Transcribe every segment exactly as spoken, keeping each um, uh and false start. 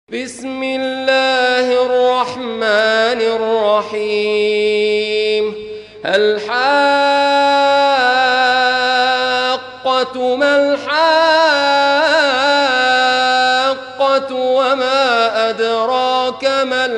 بسم الله الرحمن الرحيم. الحاقة ما الحاقة وما أدراك ما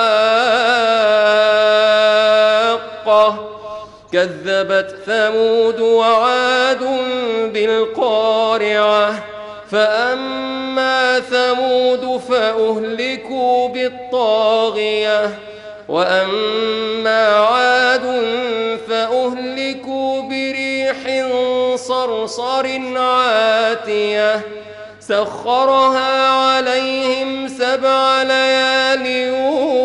الحاقة كذبت ثمود وعاد بالقارعة فأما ثمود فأهلكوا بالطاغية وأما عاد فأهلكوا بريح صرصر عاتية سخرها عليهم سبع ليال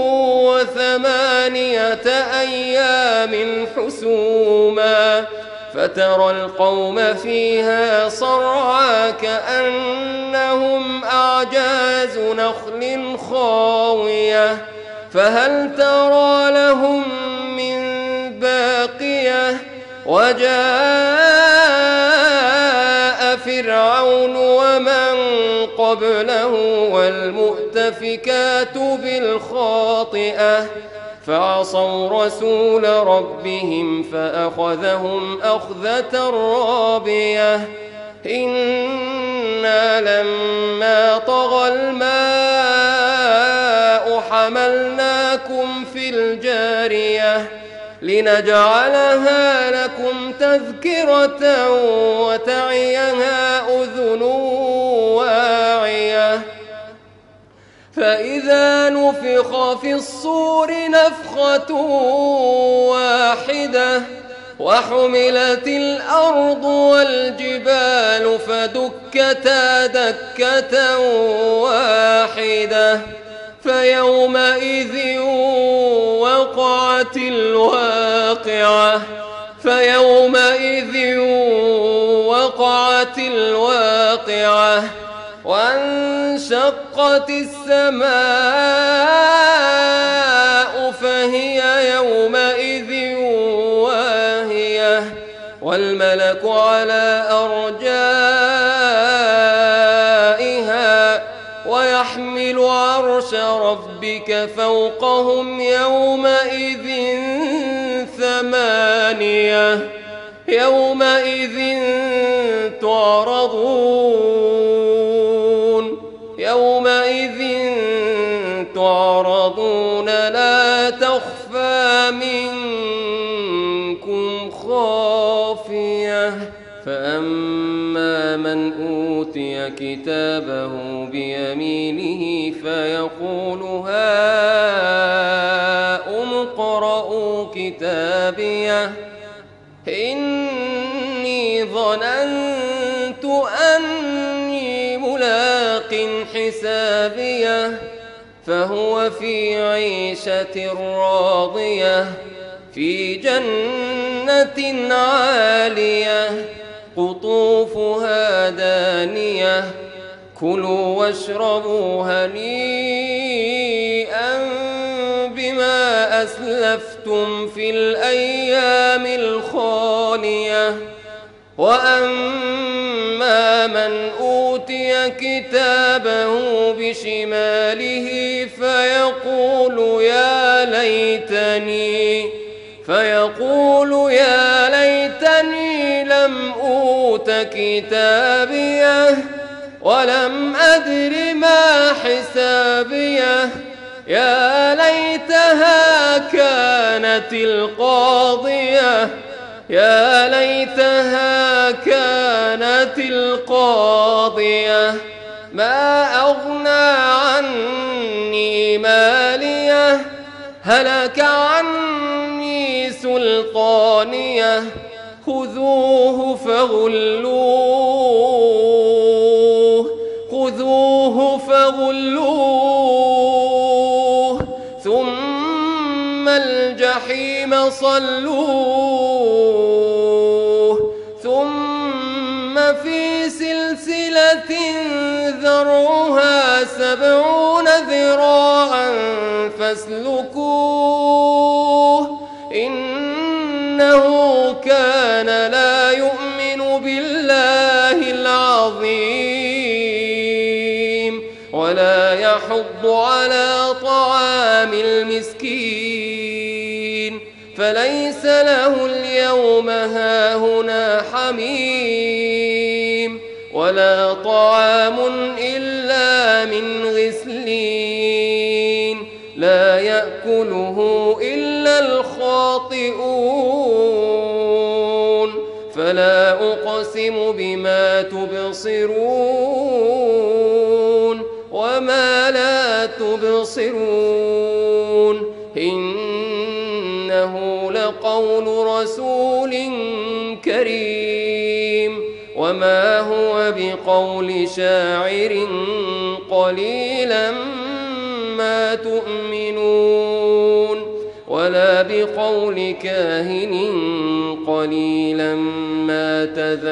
وثمانية أيام حسوما فترى القوم فيها صرعى كأنهم أعجاز نخل خاوية فهل ترى لهم من باقية وجاء فرعون ومن قبله والمؤتفكات بالخاطئة فعصوا رسول ربهم فأخذهم أخذة رابية إنا لما طغى الماء حملناكم في الجارية لنجعلها لكم تذكرة وتعيها أذن واعية فإذا نفخ في الصور نفخة واحدة وحملت الأرض والجبال فدكتا دكة واحدة فيومئذ وقعت الواقعة فيومئذ وقعت الواقعة وانشقت السماء فهي يومئذ واهية والملك على أرجائها ويحمل عرش ربك فوقهم يومئذ ثمانية يومئذ تعرضون يومئذ تعرضون لا تخفى منكم خافية فأما من أوتي كتابه بيمينه فيقول هاؤم اقرءوا كتابيه إني ظننت أني ملاق حسابيه فهو في عيشة راضية في جنة عالية قطوفها دانية كلوا واشربوا هنيئا بما أسلفتم في الأيام الخالية وأما من أوتي كتابه بشماله فيقول يا ليتني فيقول يا ليتني لم أوت كتابيه ولم أدر ما حسابيه يا ليتها كانت القاضية يا ليتها كانت القاضية ما أغنى عني ماليه هلك عني سلطانيه خذوه فغلوه خذوه فغلوه ثم الجحيم صلوه ثم في سلسلة ذرعها سبعون ذراعا فاسلكوه إنه كان لا يؤمن بالله العظيم ولا يحض يحض على طعام المسكين فليس له اليوم هاهنا حميم ولا طعام إلا من غسلين لا يأكله إلا الخاطئون فلا أقسم بما تبصرون وما لا تبصرون إنه لقول رسول كريم وما هو بقول شاعر قليلا ما تؤمنون ولا بقول كاهن قليلا ما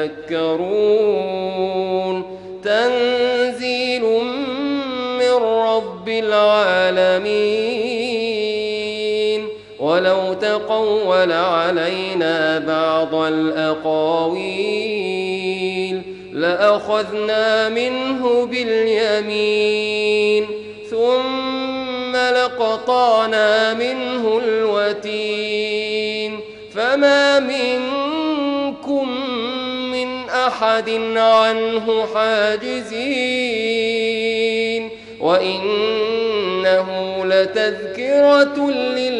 تذكرون تنزيل من رب العالمين ولو تقول علينا بعض الأقاويل لأخذنا منه باليمين ثم لقطعنا منه الوتين فما منكم من أحد عنه حاجزين وإنه لتذكرة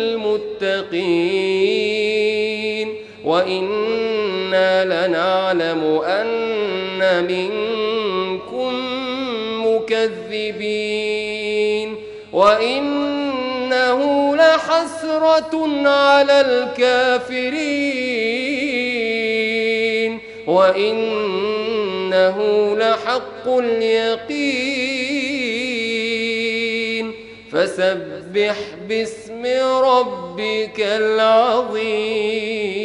للمتقين وإنا لنعلم أن منكم مكذبين وإنه لحسرة على الكافرين وإنه لحق اليقين فسبح باسم ربك العظيم.